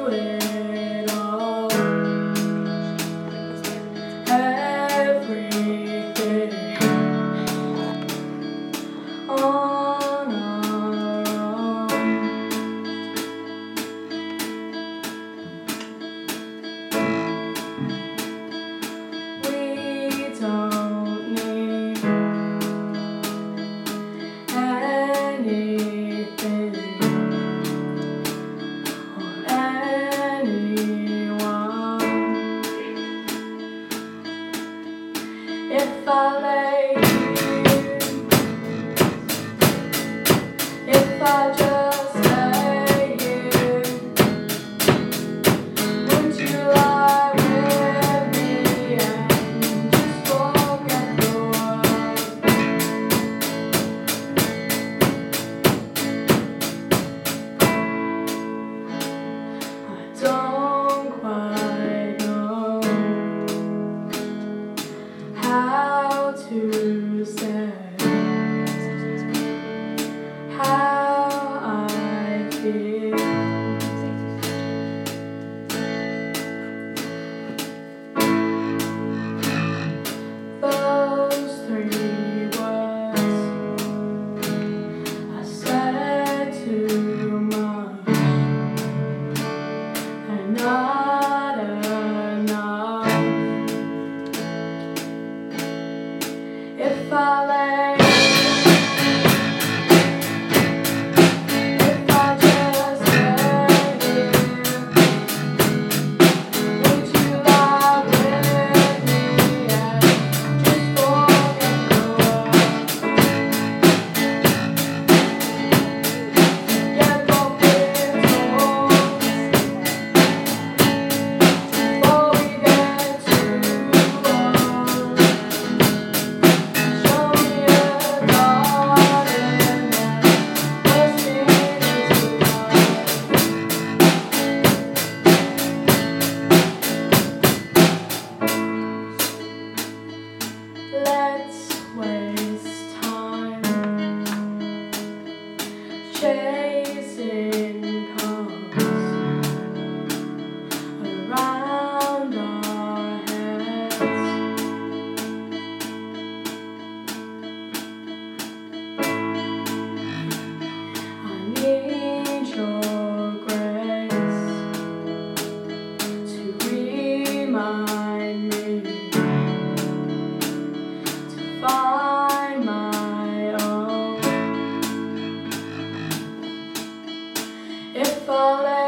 it all. Everything on our own. We don't need anything or anyone. If I lay here, if I just lay here, would you lie with me and just forget the world? I don't quite know how to say how I feel. Those 3 words I said too much and not enough. If I lay, if I just lay here, would you lie with me and just forget the world? Get both ears open before we get too old. Show me a garden and first thing is love. Let's waste time chasing cars around our heads. I need your grace to remind me to find my own. If I let